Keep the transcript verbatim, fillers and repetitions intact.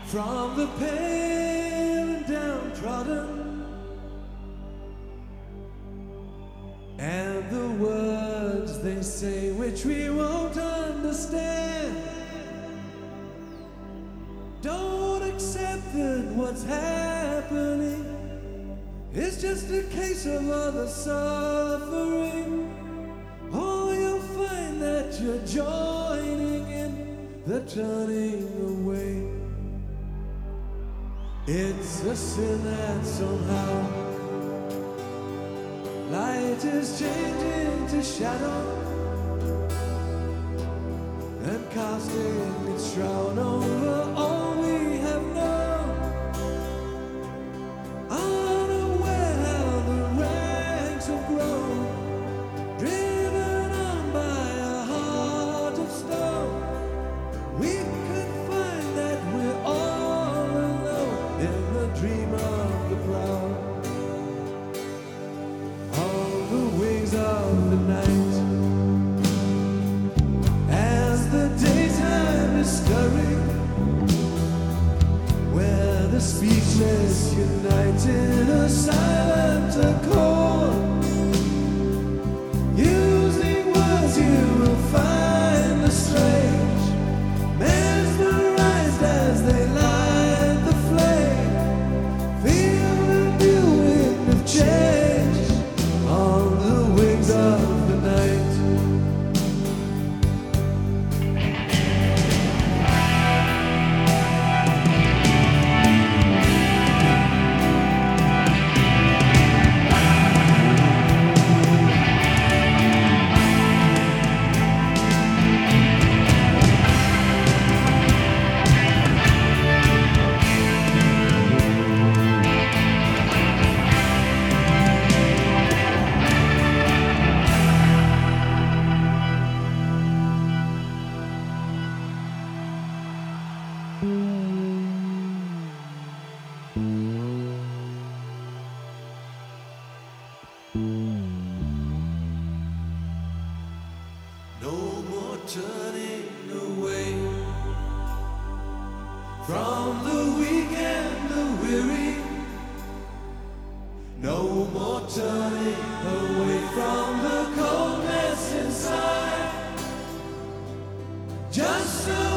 from the pale and downtrodden, and the words they say which we won't understand. Don't accept that what's happening is just a case of other suffering, or you'll find that you're joining in the turning away. It's a sin that somehow light is changing to shadow and casting its shroud over all we have known, unaware how the ranks have grown, driven on by a heart of stone. We could find that we're all alone in the dream of the cloud, on the wings of the night, as the daytime is stirring, where the speechless unite in a silent accord. Using words you will find the strange, mesmerized as they light the flame. Feel the new wind of change on the wings of the night. No more turning away from the weak and the weary. No more turning away from the coldness inside. Just a